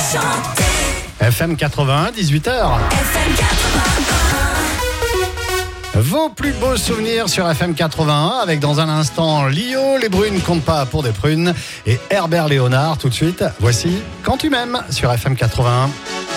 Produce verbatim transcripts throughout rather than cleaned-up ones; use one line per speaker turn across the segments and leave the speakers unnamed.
F M quatre-vingt-un, dix-huit heures.
F M quatre-vingt-un.
Vos plus beaux souvenirs sur F M quatre-vingt-un avec dans un instant Lio, les brunes comptent pas pour des prunes et Herbert Léonard. Tout de suite, voici Quand tu m'aimes sur F M quatre-vingt-un.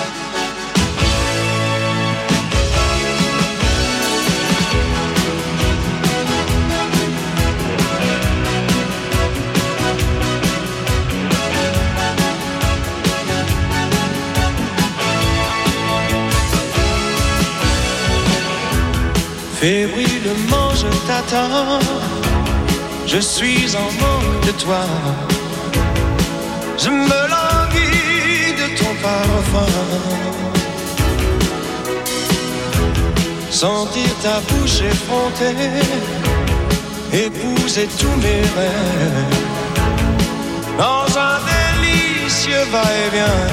Fébrilement je t'attends, je suis en manque de toi. Je me languis de ton parfum. Sentir ta bouche effrontée, épouser tous mes rêves. Dans un délicieux va-et-vient.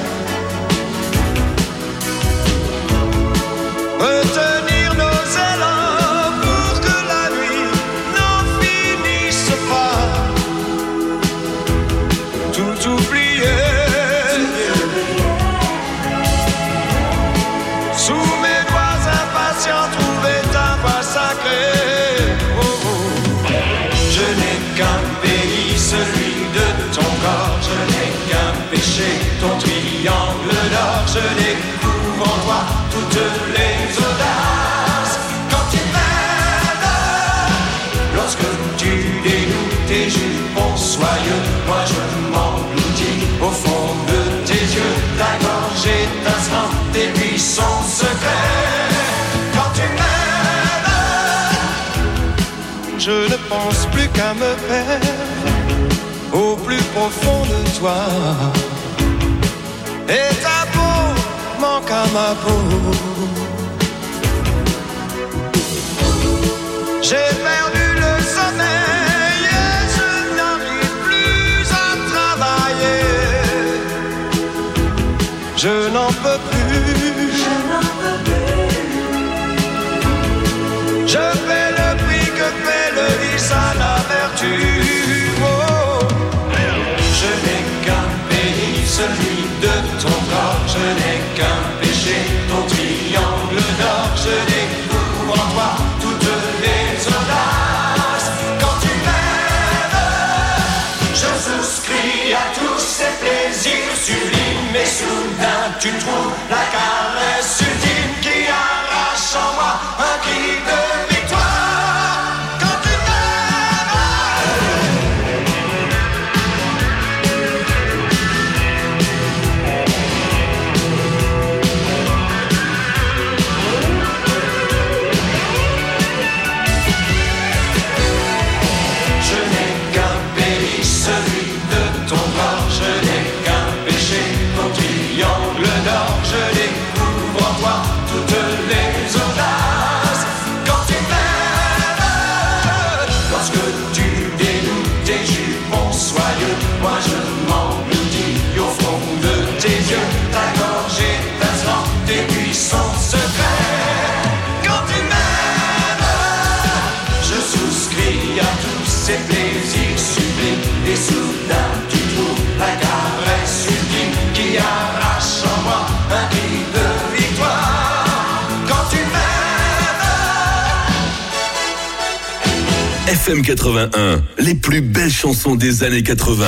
Retenir nos élans pour que la nuit n'en finisse pas. Tout oublier. Sous mes doigts impatients, trouver ta voix sacrée. Oh, oh. Je n'ai qu'un pays, celui de ton corps. Je n'ai qu'un péché, ton triangle d'or. Je découvre en toi toutes les audaces. Quand tu m'aimes, lorsque tu dénoues tes jupons soyeux, moi je m'engloutis au fond de tes yeux. Ta gorge étincelante, tes buissons secrets. Quand tu m'aimes, je ne pense plus qu'à me perdre au plus profond de toi. Et ta peau manque à ma peau. J'ai perdu le sommeil et je n'arrive plus à travailler. Je n'en peux plus. Je n'en peux plus. Je paie le prix que paie le vice à la vertu. Oh. Je n'ai qu'un pays, celui de ton corps. Je n'ai qu'un péché, ton triangle d'or. Je découvre en toi toutes les audaces. Quand tu m'aimes, je souscris à tous ces plaisirs sublimes. Et soudain tu trouves la caresse ultime qui arrache en moi un cri de victoire. Quand tu ces plaisirs sublimes. Et soudain tu trouves la caresse ultime qui arrache en moi un cri de victoire. Quand tu m'aimes.
F M quatre-vingt-un, les plus belles chansons des années quatre-vingts.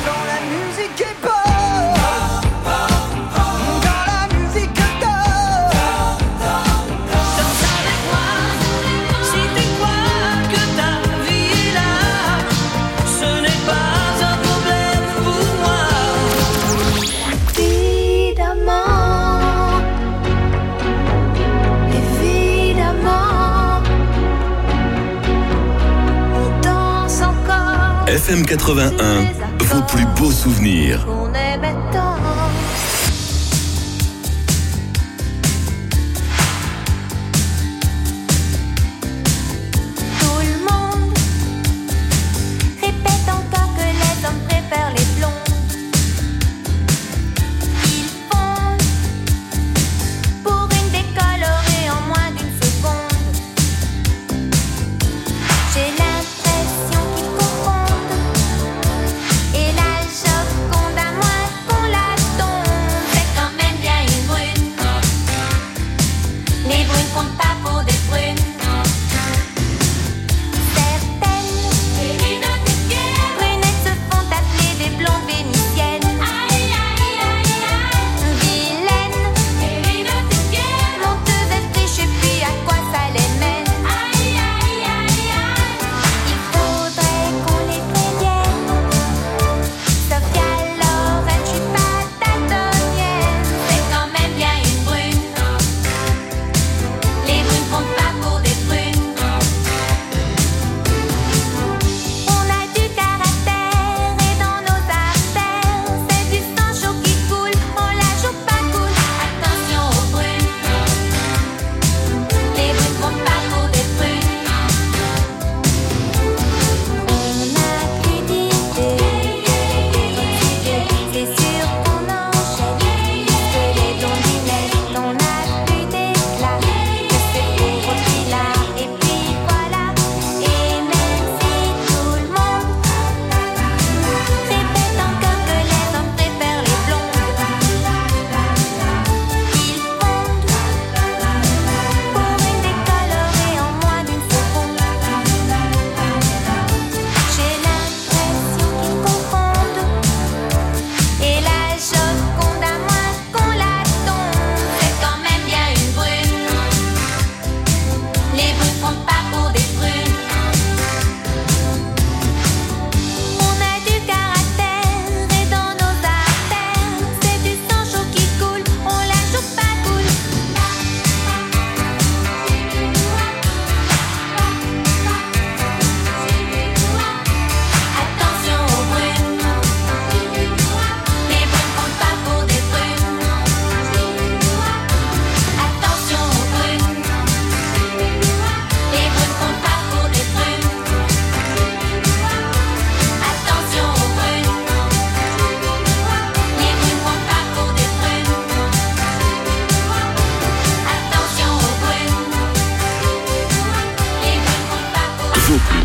F M quatre-vingt-un, vos plus beaux souvenirs.
Et la Joconde à moi qu'on l'a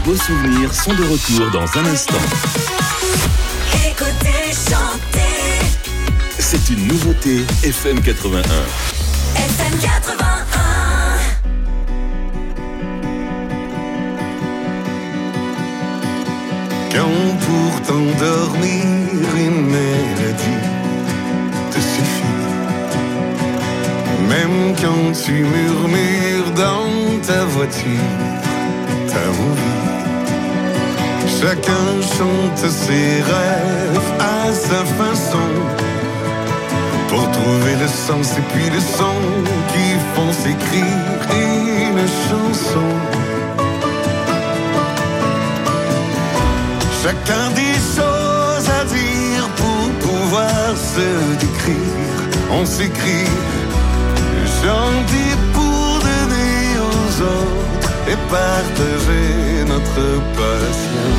beaux souvenirs sont de retour dans un instant.
Écoutez, chanter.
C'est une nouveauté F M quatre-vingt-un.
F M quatre-vingt-un.
Quand pour t'endormir une mélodie te suffit, même quand tu murmures dans ta voiture ta envie. Chacun chante ses rêves à sa façon, pour trouver le sens et puis le son qui font s'écrire une chanson. Chacun des choses à dire pour pouvoir se décrire. On s'écrit gentil pour donner aux autres et partager notre passion.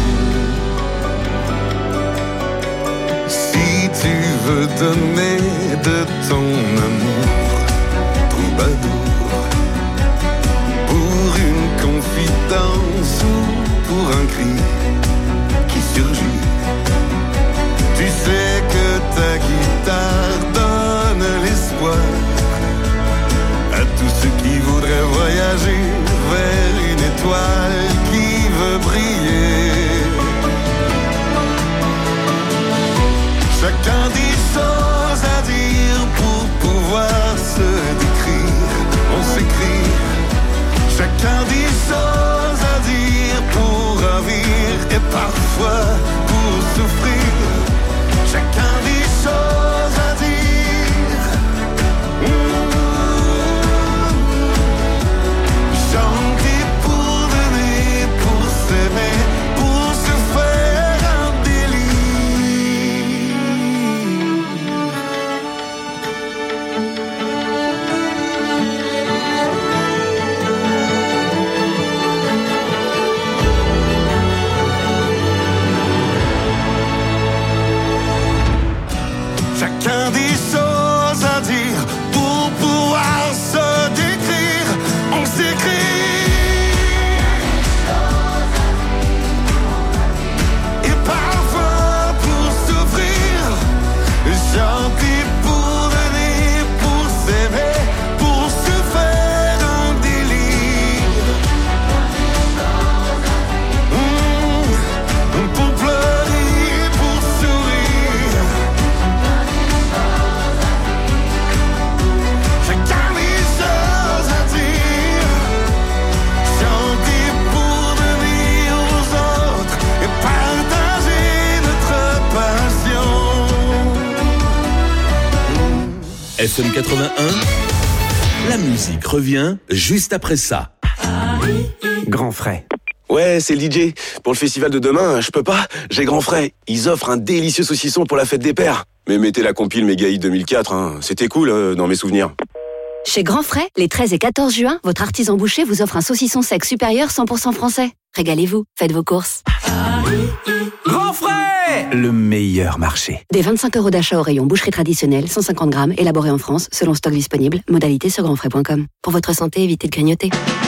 Si tu veux donner de ton amour troubadour, pour une confidence ou pour un cri qui surgit, tu sais que ta guitare donne l'espoir à tous ceux qui voudraient voyager vers une étoile qui veut briller. Chacun des choses à dire pour pouvoir se décrire. On s'écrit. Chacun des choses à dire pour ravir et parfois pour souffrir. Chacun des choses à dire. Mmh. Chanter pour donner, pour s'aimer, pour se faire un délire. Chacun des choses à dire pour pouvoir se décrire. On s'écrit. Et parfois pour souffrir. Chanter pour donner, pour s'aimer, pour se faire un délire. Mmh. Pour pleurer, pour sourire. Chacun des choses à dire. Chanter pour donner aux autres et partager notre passion.
F M quatre-vingt-un, la musique revient juste après ça.
Grand frais.
Ouais, c'est le D J. Pour le festival de demain, je peux pas. J'ai grand frais. Ils offrent un délicieux saucisson pour la fête des pères. Mais mettez la compile Méga Hit deux mille quatre, hein. C'était cool euh, dans mes souvenirs.
Chez Grand Frais, les treize et quatorze juin, votre artisan boucher vous offre un saucisson sec supérieur cent pour cent français. Régalez-vous, faites vos courses.
Grand frais, le meilleur marché.
Des vingt-cinq euros d'achat au rayon boucherie traditionnelle, cent cinquante grammes, élaboré en France, selon stock disponible. Modalité sur grandfrais point com. Pour votre santé, évitez de grignoter.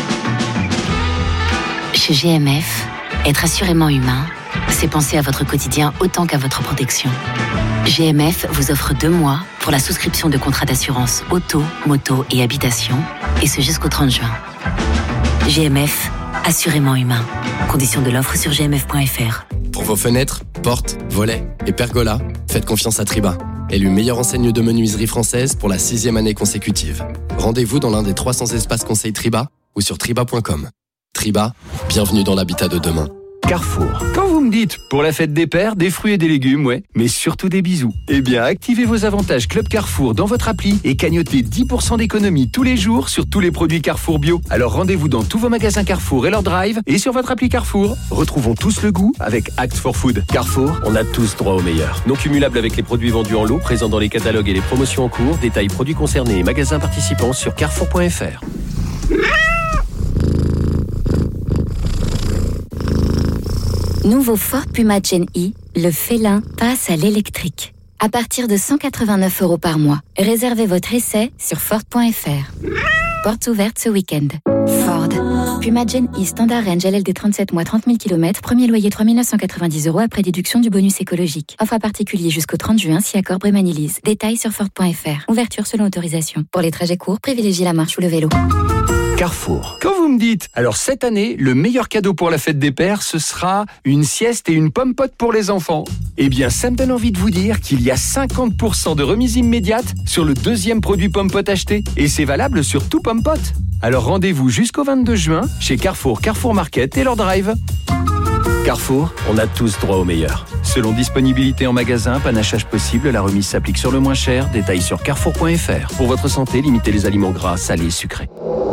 Chez G M F, être assurément humain, c'est penser à votre quotidien autant qu'à votre protection. G M F vous offre deux mois pour la souscription de contrats d'assurance auto, moto et habitation, et ce jusqu'au trente juin. G M F, assurément humain. Conditions de l'offre sur g m f point f r.
Pour vos fenêtres, portes, volets et pergolas, faites confiance à Triba. Élu meilleure enseigne de menuiserie française pour la sixième année consécutive. Rendez-vous dans l'un des trois cents espaces conseils Triba ou sur triba point com. Triba, bienvenue dans l'habitat de demain.
Carrefour. Quand vous me dites, pour la fête des pères, des fruits et des légumes, ouais, mais surtout des bisous. Eh bien, activez vos avantages Club Carrefour dans votre appli et cagnotez dix pour cent d'économie tous les jours sur tous les produits Carrefour Bio. Alors rendez-vous dans tous vos magasins Carrefour et leur drive et sur votre appli Carrefour. Retrouvons tous le goût avec Act for Food. Carrefour, on a tous droit au meilleur. Non cumulable avec les produits vendus en lot, présents dans les catalogues et les promotions en cours. Détails produits concernés et magasins participants sur carrefour point f r.
Nouveau Ford Puma Gen E, le félin passe à l'électrique. À partir de cent quatre-vingt-neuf euros par mois. Réservez votre essai sur ford point f r. Portes ouvertes ce week-end. Ford. Puma Gen E Standard Range L L D trente-sept mois trente mille kilomètres, premier loyer trois mille neuf cent quatre-vingt-dix euros après déduction du bonus écologique. Offre à particulier jusqu'au trente juin si accord Brémanilise. Détails sur Ford point F R. Ouverture selon autorisation. Pour les trajets courts, privilégiez la marche ou le vélo.
Carrefour. Quand vous me dites, alors cette année, le meilleur cadeau pour la fête des pères, ce sera une sieste et une pomme pote pour les enfants. Eh bien, ça me donne envie de vous dire qu'il y a cinquante pour cent de remise immédiate sur le deuxième produit pomme pote acheté. Et c'est valable sur tout pomme pote. Alors rendez-vous jusqu'au vingt-deux juin chez Carrefour, Carrefour Market et leur drive. Carrefour, on a tous droit au meilleur. Selon disponibilité en magasin, panachage possible, la remise s'applique sur le moins cher. Détails sur carrefour point F R. Pour votre santé, limitez les aliments gras, salés et sucrés.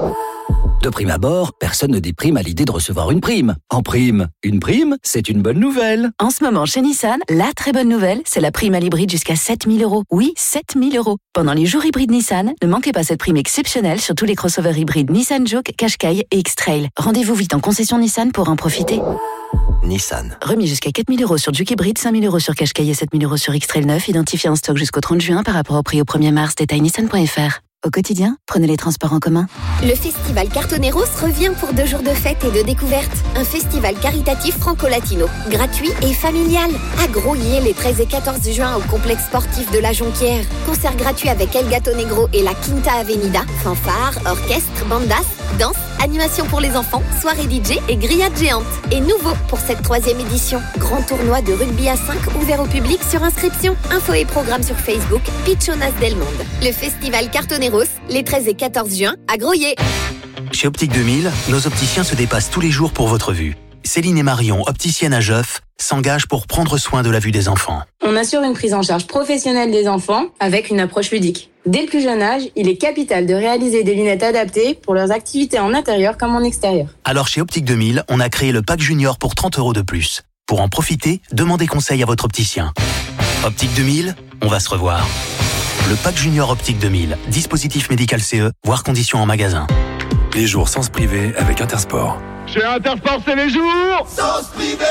De prime abord, personne ne déprime à l'idée de recevoir une prime. En prime, une prime, c'est une bonne nouvelle.
En ce moment, chez Nissan, la très bonne nouvelle, c'est la prime à l'hybride jusqu'à sept mille euros. Oui, sept mille euros. Pendant les jours hybrides Nissan, ne manquez pas cette prime exceptionnelle sur tous les crossovers hybrides Nissan Juke, Qashqai et X-Trail. Rendez-vous vite en concession Nissan pour en profiter.
Nissan.
Remis jusqu'à quatre mille euros sur Juke hybride, cinq mille euros sur Qashqai et sept mille euros sur X-Trail neuf, identifié en stock jusqu'au trente juin par rapport au prix au premier mars. Détail nissan point F R. Au quotidien, prenez les transports en commun.
Le festival Cartoneros revient pour deux jours de fête et de découverte. Un festival caritatif franco-latino, gratuit et familial. À Grouillé les treize et quatorze juin au complexe sportif de la Jonquière. Concert gratuit avec El Gato Negro et la Quinta Avenida. Fanfare, orchestre, bandas, danse, animation pour les enfants, soirée D J et grillade géante. Et nouveau pour cette troisième édition, grand tournoi de rugby à cinq ouvert au public sur inscription. Infos et programmes sur Facebook, Pichonas del Monde. Le festival Cartoneros les treize et quatorze juin à Groyer.
Chez Optique deux mille, nos opticiens se dépassent tous les jours pour votre vue. Céline et Marion, opticiennes à Geoff, s'engagent pour prendre soin de la vue des enfants.
On assure une prise en charge professionnelle des enfants avec une approche ludique. Dès le plus jeune âge, il est capital de réaliser des lunettes adaptées pour leurs activités en intérieur comme en extérieur.
Alors chez Optique deux mille, on a créé le pack junior pour trente euros de plus. Pour en profiter, demandez conseil à votre opticien. Optique deux mille, on va se revoir. Le pack junior Optique deux mille, dispositif médical C E, voire conditions en magasin.
Les jours sens privé avec Intersport.
Chez Intersport, c'est les jours
Sens privé.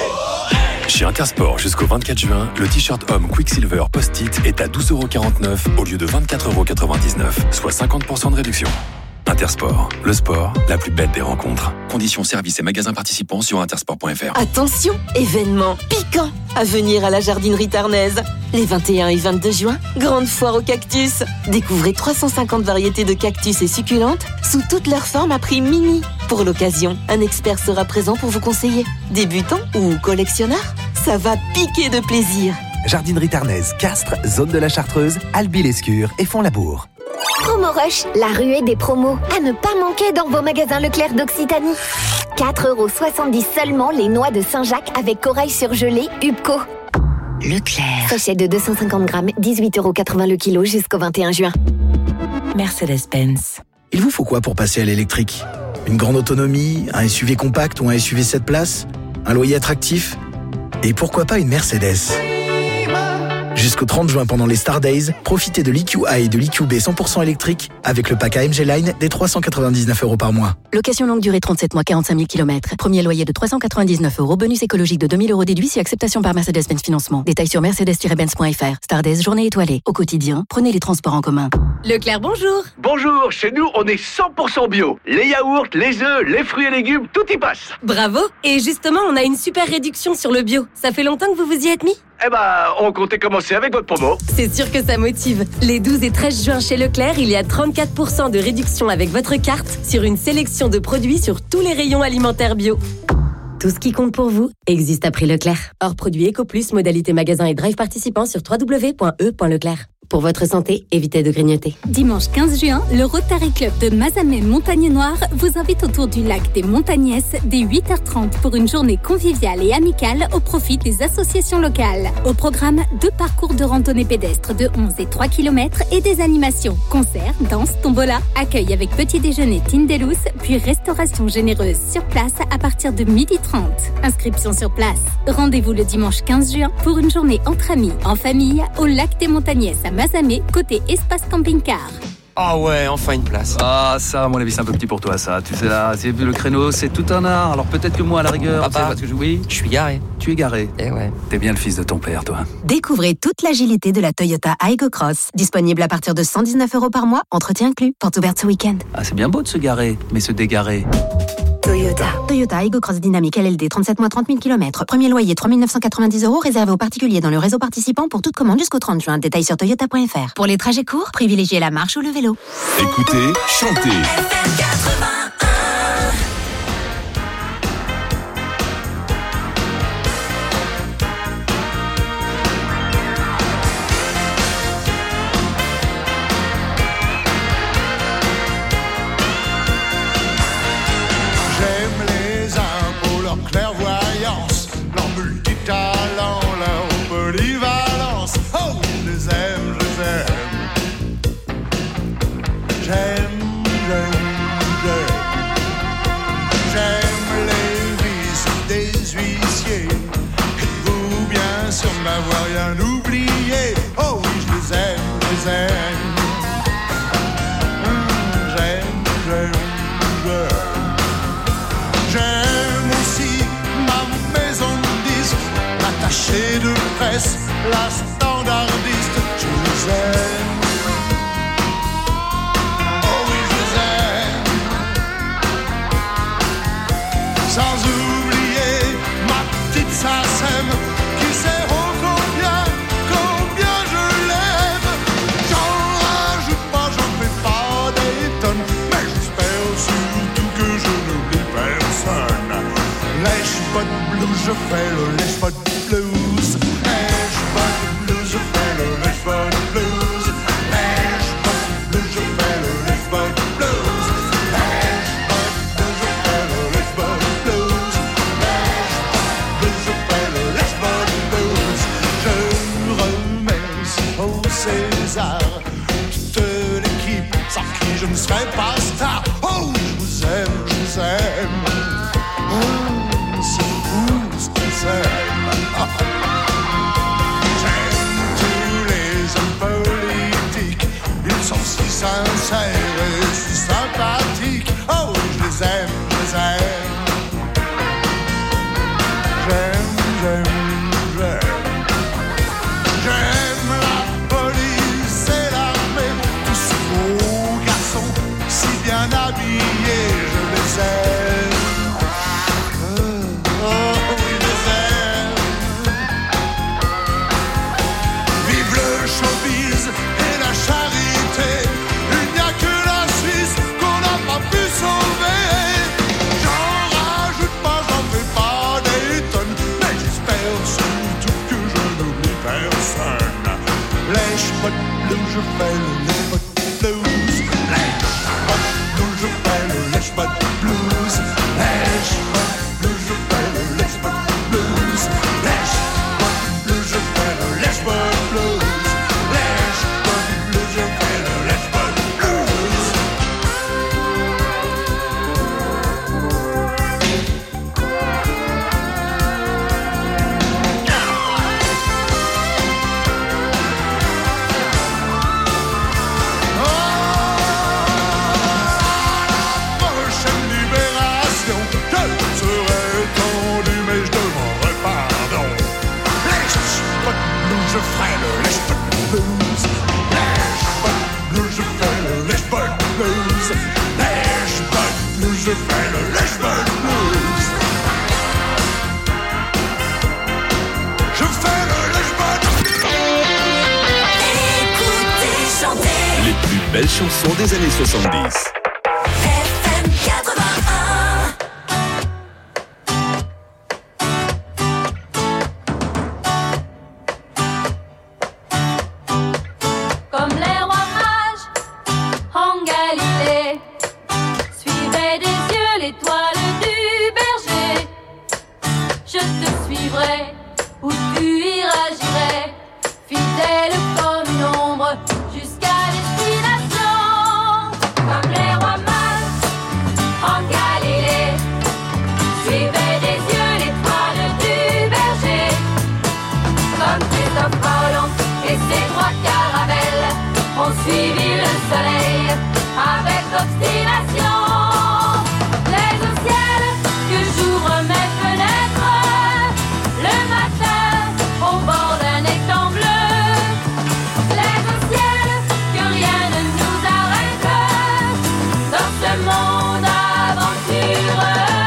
Chez Intersport, jusqu'au vingt-quatre juin, le t-shirt homme Quicksilver Post-it est à douze euros quarante-neuf au lieu de vingt-quatre euros quatre-vingt-dix-neuf, soit cinquante pour cent de réduction. Intersport, le sport, la plus belle des rencontres. Conditions, services et magasins participants sur intersport point F R.
Attention, événement piquant à venir à la jardinerie tarnaise. Les vingt et un et vingt-deux juin, grande foire aux cactus. Découvrez trois cent cinquante variétés de cactus et succulentes sous toutes leurs formes à prix mini. Pour l'occasion, un expert sera présent pour vous conseiller. Débutant ou collectionneur, ça va piquer de plaisir.
Jardinerie tarnaise, Castres, zone de la Chartreuse, Albi-l'Escure et Font-Labour.
Promo Rush, la ruée des promos. À ne pas manquer dans vos magasins Leclerc d'Occitanie. quatre euros soixante-dix seulement les noix de Saint-Jacques avec corail surgelé Ubco.
Leclerc.
Sachet de deux cent cinquante grammes, dix-huit euros quatre-vingts le kilo jusqu'au vingt et un juin.
Mercedes-Benz.
Il vous faut quoi pour passer à l'électrique ? Une grande autonomie, un S U V compact ou un S U V sept places ? Un loyer attractif ? Et pourquoi pas une Mercedes ? Jusqu'au trente juin pendant les Star Days, profitez de l'E Q A et de l'E Q B cent pour cent électrique avec le pack A M G Line des trois cent quatre-vingt-dix-neuf euros par mois.
Location longue durée trente-sept mois, quarante-cinq mille kilomètres. Premier loyer de trois cent quatre-vingt-dix-neuf euros. Bonus écologique de deux mille euros déduit si acceptation par Mercedes-Benz Financement. Détails sur mercedes tiret benz point F R. Star Days, journée étoilée. Au quotidien, prenez les transports en commun.
Leclerc, bonjour.
Bonjour, chez nous, on est cent pour cent bio. Les yaourts, les œufs, les fruits et légumes, tout y passe.
Bravo. Et justement, on a une super réduction sur le bio. Ça fait longtemps que vous vous y êtes mis ?
Eh ben, on comptait commencer avec votre promo.
C'est sûr que ça motive. Les douze et treize juin chez Leclerc, il y a trente-quatre pour cent de réduction avec votre carte sur une sélection de produits sur tous les rayons alimentaires bio. Tout ce qui compte pour vous existe à prix Leclerc. Hors produit EcoPlus, modalité magasin et drive participant sur w w w point e point leclerc. Pour votre santé, évitez de grignoter.
Dimanche quinze juin, le Rotary Club de Mazamet-Montagne-Noire vous invite autour du lac des Montagnès dès huit heures trente pour une journée conviviale et amicale au profit des associations locales. Au programme, deux parcours de randonnée pédestre de onze et trois kilomètres et des animations, concerts, danse, tombola, accueil avec petit déjeuner Tindelous, puis restauration généreuse sur place à partir de midi trente. Inscription sur place. Rendez-vous le dimanche quinze juin pour une journée entre amis, en famille, au lac des Montagnès à Mazamet, côté espace camping-car.
Ah oh ouais, enfin une place.
Ah ça, à mon avis, c'est un peu petit pour toi, ça. Tu sais là, c'est le créneau, c'est tout un art. Alors peut-être que moi, à la rigueur,
Papa,
tu sais, parce que je... oui,
je suis garé.
Tu es garé.
Eh ouais.
T'es bien le fils de ton père, toi.
Découvrez toute l'agilité de la Toyota Aygo Cross. Disponible à partir de cent dix-neuf euros par mois, entretien inclus. Porte ouverte ce week-end.
Ah, c'est bien beau de se garer, mais se dégarer,
Toyota.
Toyota Aygo Cross Dynamic L L D, trente-sept mois, trente mille kilomètres. Premier loyer trois mille neuf cent quatre-vingt-dix euros, réservé aux particuliers dans le réseau participant pour toute commande jusqu'au trente juin. Détails sur toyota point f r. Pour les trajets courts, privilégiez la marche ou le vélo.
Écoutez, chantez.
Clairvoyance, leur multitalent, leur polyvalence. Oh, je les aime, je les aime. J'aime, j'aime, j'aime. J'aime les vices des huissiers. Et vous, bien sûr, n'avoir rien oublié. Oh oui, je les aime, je les aime. Mmh, j'aime, j'aime, j'aime. J'aime aussi ma maison de disques, l'attaché de presse, la standardiste, je les aime. Oh oui, je les aime. Sans oublier ma petite Sassem, qui sait oh combien, combien je l'aime. J'en rajoute pas, j'en fais pas des tonnes, mais j'espère surtout que je n'oublie personne. Lèche-botte blues, je fais le lèche-botte blues. Lèche-botte blues, je fais le lèche-botte blues. Lèche-botte blues, je fais le lèche-botte blues. Lèche-botte blues, je fais le lèche-botte blues. Lèche-botte blues, je fais le lèche-botte blues. Je remercie au César toute l'équipe sans qui je ne serais pas star. Oh, je vous aime, je vous aime. Oh, c'est fou ce qu'ils aiment. J'aime tous les hommes politiques. Ils sont si sincères et si sympathiques. Oh, je les aime, je les aime. J'aime, j'aime, j'aime. J'aime la police et l'armée. Tous ces beaux garçons si bien habillés. Je les aime. Oh, oui, je les aime. Vive le showbiz et la charité. Il n'y a que la Suisse qu'on n'a pas pu sauver. J'en rajoute pas, j'en fais pas des tonnes, mais j'espère surtout que je n'oublie personne. Lèche-botte blues, je fais le lèche-botte blues. Lèche-botte blues, je fais le lèche-botte blues. Lèche-botte blues, je fais le lèche-botte blues. Lèche-botte blues, je fais le lèche-botte blues. Lèche-botte blues, je fais le lèche-botte blues. Prochaine libération, je serai tendu, mais je demanderai pardon. Lèche-botte blues, je ferai le lèche-botte blues. Lèche-botte blues, je fais le lèche-botte blues. Lèche-botte blues, je fais le lèche-botte blues. Je fais le lèche-botte.
Écoutez, chantez. Les plus belles chansons des années soixante-dix.
Comme les rois mages en Galilée, suivez des yeux l'étoile du berger. Je te suivrai où tu iras, j'irai, fidèle comme une ombre jusqu'à destination. Comme les rois mages en Galilée, suivez des yeux l'étoile du berger. Comme Christophe Colomb et ses trois caravelles ont suivi le soleil avec obstination. Les au ciel que j'ouvre mes fenêtres le matin au bord d'un étang bleu. Les au ciel que rien ne nous arrête dans ce monde aventureux.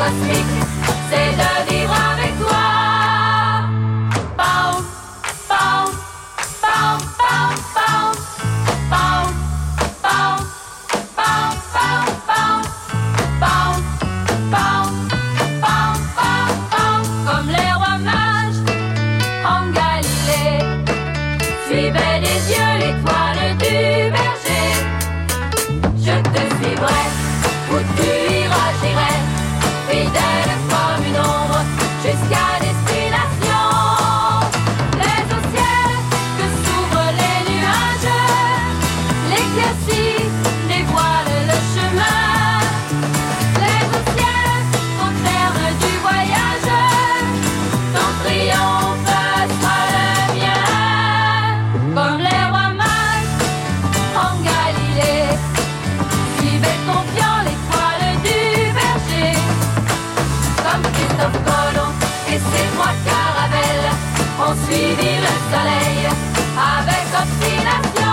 cosmique, c'est de vivre avec toi. Pow, pow, pow, pow, pow, pow, pow, pow, pow, pow, pow, pow, pow, pow, pow. Comme les rois mages en Galilée suivaient des yeux l'étoile du berger. Je te suivrai, où tu iras, j'irai, fidèle comme une ombre, jusqu'à destination. Les au ciel que s'ouvrent les nuages, l'éclaircie dévoile le chemin. Les au ciel au terme du voyage, ton triomphe sera le mien. Comme les rois mages en Galilée suivaient confiant l'étoile du berger. Comme Christophe Colomb et ses trois caravelles ont suivi le soleil avec obstination.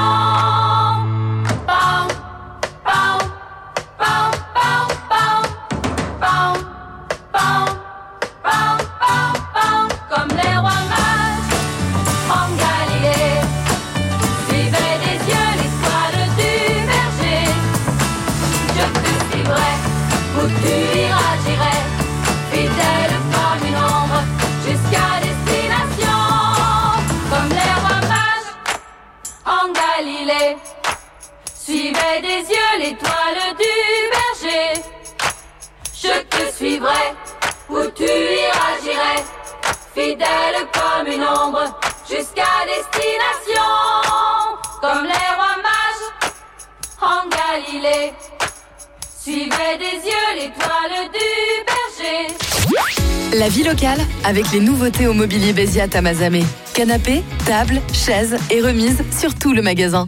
Pow, pow, pow, pow, pow, pow, pow, pow, pow, pow. Comme les rois mages en Galilée suivaient des yeux l'étoile du berger. Je te suivrai, où tu iras, j'irai, fidèle comme une ombre, jusqu'à destination. Comme les rois mages en Galilée suivaient des yeux l'étoile du berger. Je te suivrai, où tu iras, j'irai, fidèle comme une ombre, jusqu'à destination. Comme les rois mages en Galilée suivaient des yeux l'étoile du berger.
La vie locale, avec les nouveautés au mobilier Béziat à Mazamet. Canapés, tables, chaises et remises sur tout le magasin.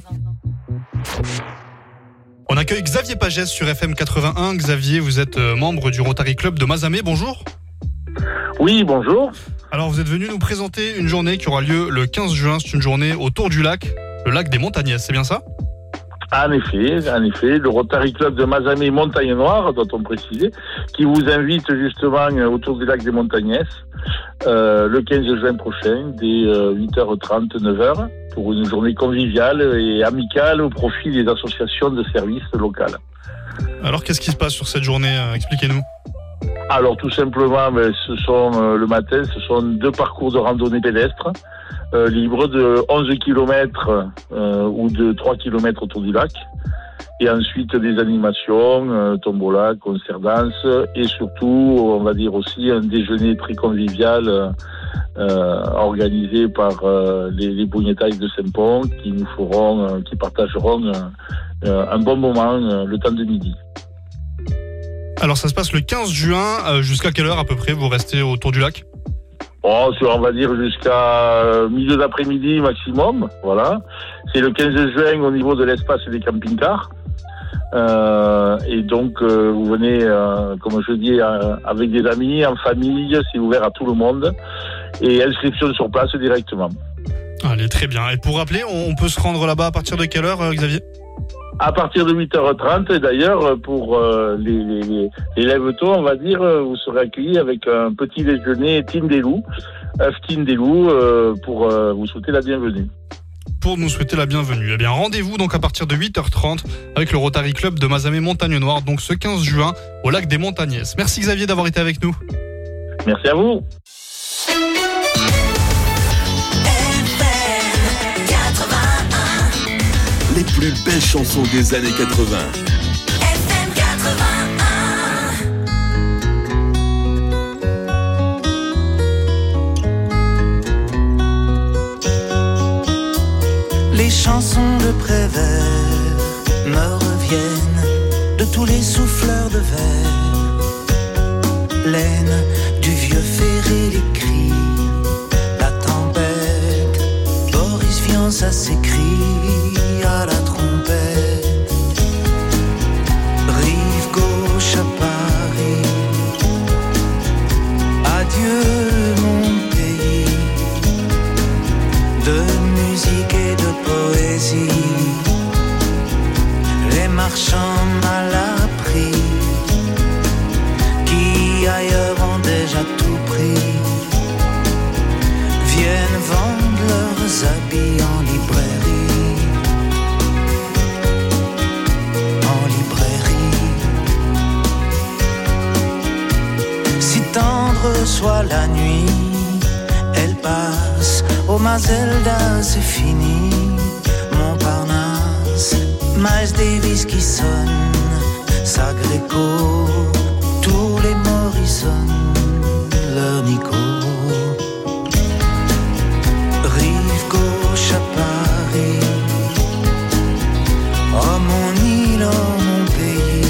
On accueille Xavier Pagès sur F M quatre-vingt-un. Xavier, vous êtes membre du Rotary Club de Mazamet. Bonjour.
Oui, bonjour.
Alors, vous êtes venu nous présenter une journée qui aura lieu le quinze juin. C'est une journée autour du lac, le lac des Montagnaises, c'est bien ça ?
En effet, en effet, le Rotary Club de Mazamet Montagne Noire, doit-on préciser, qui vous invite justement autour du lac des Montagnaises euh, le quinze juin prochain, dès euh, huit heures trente, neuf heures, pour une journée conviviale et amicale au profit des associations de services locales.
Alors, qu'est-ce qui se passe sur cette journée ? Expliquez-nous.
Alors, tout simplement, ben, ce sont euh, le matin, ce sont deux parcours de randonnée pédestre euh, libres de onze kilomètres euh, ou de trois kilomètres autour du lac. Et ensuite, des animations, euh, tombola, concert danse et surtout, on va dire aussi, un déjeuner très convivial euh, organisé par euh, les, les Bougnettailles de Saint-Pont qui nous feront, euh, qui partageront euh, un bon moment euh, le temps de midi.
Alors ça se passe le quinze juin, euh, jusqu'à quelle heure à peu près vous restez autour du lac ?
Oh, on va dire jusqu'à milieu d'après-midi maximum, voilà. C'est le quinze juin au niveau de l'espace des camping-cars. Euh, et donc euh, vous venez, euh, comme je dis, euh, avec des amis, en famille, c'est ouvert à tout le monde. Et inscription sur place directement.
Allez, très bien. Et pour rappeler, on peut se rendre là-bas à partir de quelle heure, euh, Xavier ?
À partir de huit heures trente, d'ailleurs, pour euh, les, les, les lève-tôt, on va dire, vous serez accueillis avec un petit déjeuner Team des Loups, œuf Team des Loups, euh, pour euh, vous souhaiter la bienvenue.
Pour nous souhaiter la bienvenue. Eh bien, rendez-vous donc à partir de huit heures trente avec le Rotary Club de Mazamet Montagne Noire, donc ce quinze juin, au lac des Montagnaises. Merci Xavier d'avoir été avec nous.
Merci à vous.
Les plus belles chansons des années quatre-vingt.
F M quatre-vingt-un.
Les chansons de Prévert me reviennent de tous les souffleurs de verre. Laine du vieux ferré, les cris, la tempête. Boris Viança s'écrie à la trompette. Rive gauche à Paris. Adieu mon pays de musique et de poésie. Les marchands mal appris qui aillent habits en librairie, en librairie. Si tendre soit la nuit, elle passe, oh ma Zelda c'est fini, Montparnasse, Miles Davis qui sonne, sa Gréco, tous les Morrison, leur Nico. Rive gauche à Paris, oh mon île, oh mon pays,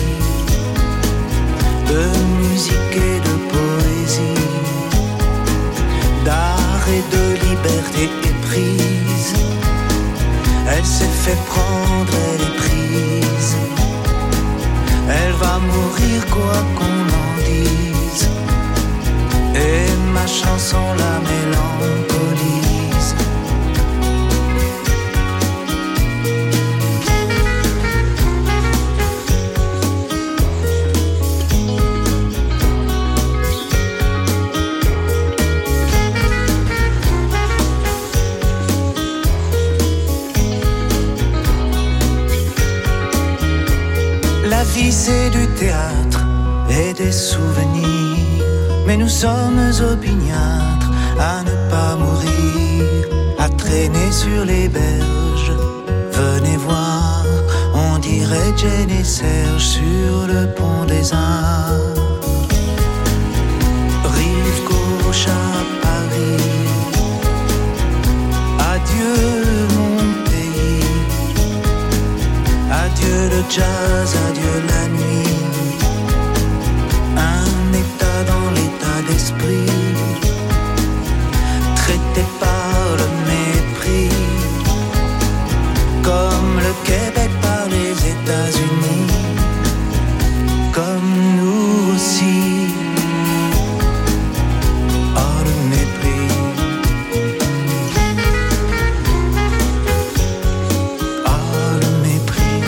de musique et de poésie, d'art et de liberté éprise. Elle s'est fait prendre, elle est prise. Elle va mourir quoi qu'on en dise. Et ma chanson la mélancolise. La vie c'est du théâtre et des souvenirs, mais nous sommes opiniâtres à ne pas mourir, à traîner sur les berges. Venez voir, on dirait Jane et Serge sur le pont des Arts. Rive gauche à Paris, adieu mon pays, adieu le jazz, adieu la nuit. Un état dans l'état d'esprit, traité par le mépris, comme le Québec par les États-Unis, comme nous aussi. Oh le mépris, oh le mépris.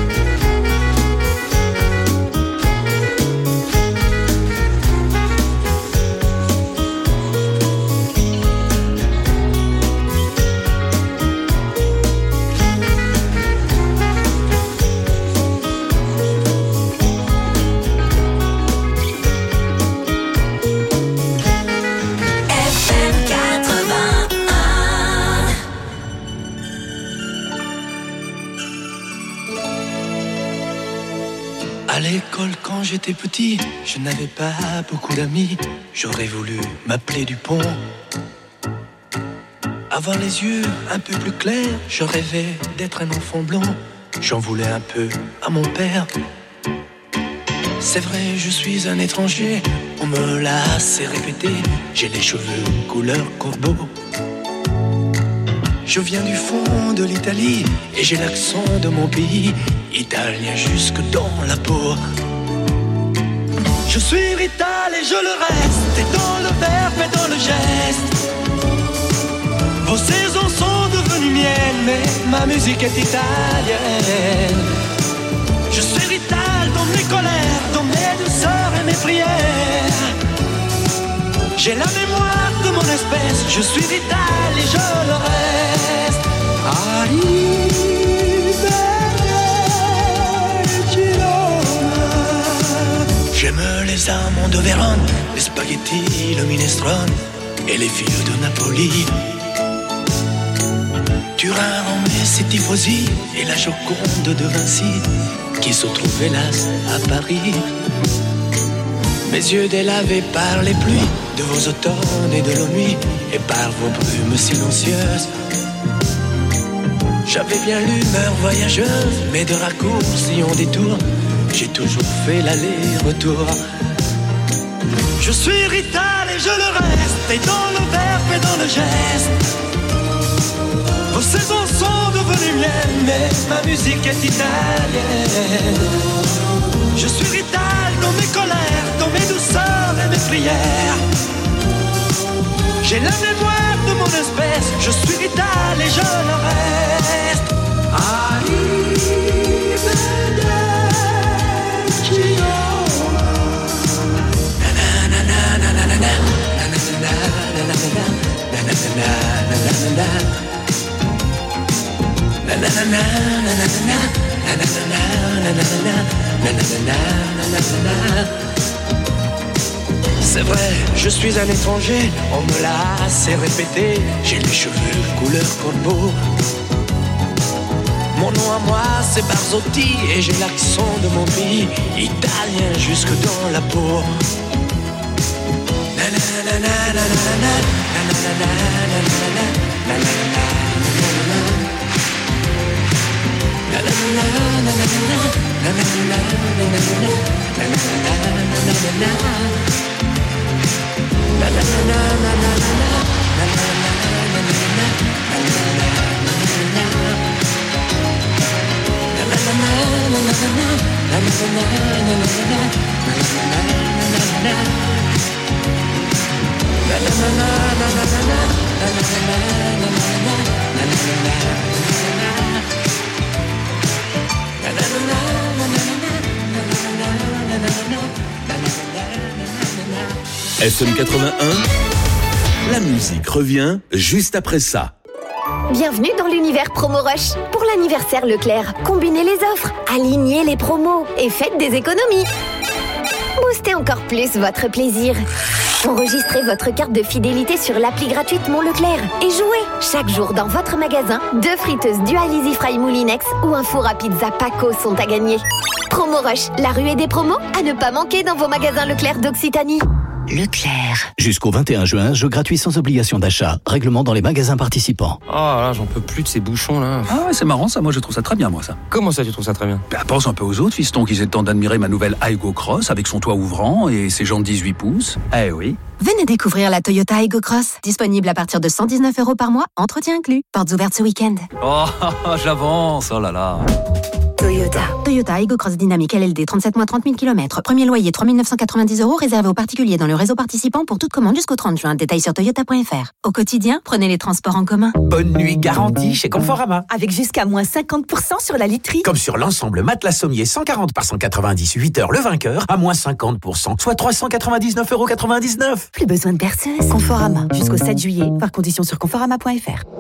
À l'école quand j'étais petit, je n'avais pas beaucoup d'amis. J'aurais voulu m'appeler Dupont, avoir les yeux un peu plus clairs. Je rêvais d'être un enfant blond, j'en voulais un peu à mon père. C'est vrai, je suis un étranger, on me l'a assez répété. J'ai les cheveux couleur corbeau. Je viens du fond de l'Italie et j'ai l'accent de mon pays, italien jusque dans la peau. Je suis rital et je le reste, et dans le verbe et dans le geste. Vos saisons sont devenues miennes, mais ma musique est italienne. Je suis rital dans mes colères, dans mes douceurs et mes prières. J'ai la mémoire de mon espèce, je suis vital et je le reste. J'aime les amandes de Vérone, les spaghettis, le minestrone et les filles de Napoli. Turin, Rome, c'est tifosi et la Joconde de Vinci qui se trouve hélas à Paris. Mes yeux délavés par les pluies de vos automnes et de nos nuits et par vos brumes silencieuses. J'avais bien l'humeur voyageuse, mais de raccourcis en détour, j'ai toujours fait l'aller-retour. Je suis rital et je le reste, et dans le verbe et dans le geste. Vos saisons sont devenues miennes, mais ma musique est italienne. Je suis rital dans mes colères, dans mes douceurs et mes prières. J'ai la mémoire de mon espèce, je suis rital et je le reste. C'est vrai, je suis un étranger, on me l'a assez répété. J'ai les cheveux couleur corbeau. Mon nom à moi c'est Barzotti et j'ai l'accent de mon pays, italien jusque dans la peau.
F M quatre-vingt-un, la musique revient juste après ça.
Bienvenue dans l'univers Promo Rush. Pour l'anniversaire Leclerc, combinez les offres, alignez les promos et faites des économies. Boostez encore plus votre plaisir. Enregistrez votre carte de fidélité sur l'appli gratuite Mon Leclerc et jouez chaque jour dans votre magasin. Deux friteuses Dual Easy Fry Moulinex ou un four à pizza Paco sont à gagner. Promo Rush, la ruée des promos à ne pas manquer dans vos magasins Leclerc d'Occitanie.
Leclerc. Jusqu'au vingt et un juin, jeu gratuit sans obligation d'achat. Règlement dans les magasins participants.
Oh là, j'en peux plus de ces bouchons là.
Ah ouais, c'est marrant ça, moi je trouve ça très bien moi ça.
Comment ça tu trouves ça très bien?
Bah, pense un peu aux autres fistons qu'ils aient le temps d'admirer ma nouvelle Aygo Cross avec son toit ouvrant et ses jantes dix-huit pouces. Eh oui.
Venez découvrir la Toyota Aygo Cross. Disponible à partir de cent dix-neuf euros par mois, entretien inclus. Portes ouvertes ce week-end.
Oh, j'avance, oh là là.
Toyota. Toyota Aygo Cross Dynamique L L D, trente-sept mois, trente mille kilomètres. Premier loyer, trois mille neuf cent quatre-vingt-dix euros, réservé aux particuliers dans le réseau participant pour toute commande jusqu'au trente juin. Détails sur toyota point f r. Au quotidien, prenez les transports en commun.
Bonne nuit garantie chez Conforama. Avec jusqu'à moins cinquante pour cent sur la literie. Comme sur l'ensemble matelas sommier cent quarante par cent quatre-vingt-dix, huit heures le vainqueur, à moins cinquante pour cent, soit trois cent quatre-vingt-dix-neuf euros quatre-vingt-dix-neuf.
Plus besoin de berceuse.
Conforama, jusqu'au sept juillet, par condition sur conforama point f r.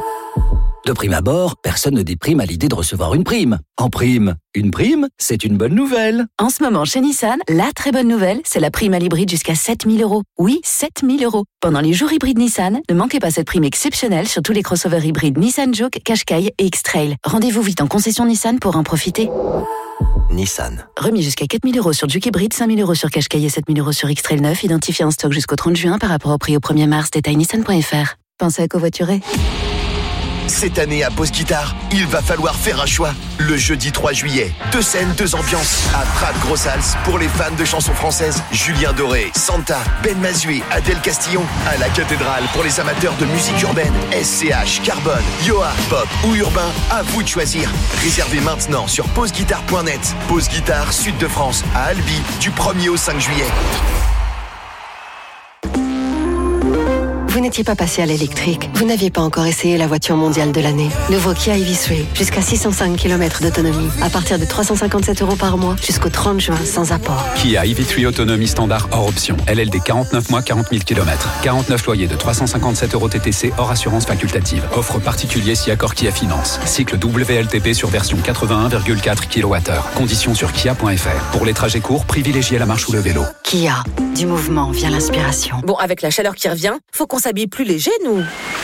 De prime abord, personne ne déprime à l'idée de recevoir une prime. En prime, une prime, c'est une bonne nouvelle.
En ce moment, chez Nissan, la très bonne nouvelle, c'est la prime à l'hybride jusqu'à sept mille euros. Oui, sept mille euros. Pendant les jours hybrides Nissan, ne manquez pas cette prime exceptionnelle sur tous les crossovers hybrides Nissan Juke, Qashqai et X-Trail. Rendez-vous vite en concession Nissan pour en profiter.
Nissan.
Remis jusqu'à quatre mille euros sur Juke hybride, cinq mille euros sur Qashqai et sept mille euros sur X-Trail neuf, identifié en stock jusqu'au trente juin par rapport au prix au premier mars. Détail nissan point f r. Pensez à covoiturer.
Cette année à Pause Guitare, il va falloir faire un choix. Le jeudi trois juillet, deux scènes, deux ambiances. À Prades Grossals, pour les fans de chansons françaises, Julien Doré, Santa, Ben Mazué, Adèle Castillon. À la Cathédrale, pour les amateurs de musique urbaine, S C H, Carbone, Yoa, Pop ou Urbain, à vous de choisir. Réservez maintenant sur pause guitare point net. Pause Guitare, Sud de France, à Albi, du premier au cinq juillet.
Vous n'étiez pas passé à l'électrique. Vous n'aviez pas encore essayé la voiture mondiale de l'année. Nouveau Kia E V trois, jusqu'à six cent cinq kilomètres d'autonomie, à partir de trois cent cinquante-sept euros par mois, jusqu'au trente juin, sans apport.
Kia E V trois autonomie standard hors option. L L D quarante-neuf mois, quarante mille kilomètres. quarante-neuf loyers de trois cent cinquante-sept euros T T C hors assurance facultative. Offre particulier si accord Kia Finance. Cycle W L T P sur version quatre-vingt-un virgule quatre kilowattheures. Conditions sur kia point f r. Pour les trajets courts, privilégiez la marche ou le vélo.
Kia, du mouvement vient l'inspiration.
Bon, avec la chaleur qui revient, faut qu'on s'habille plus léger, nous.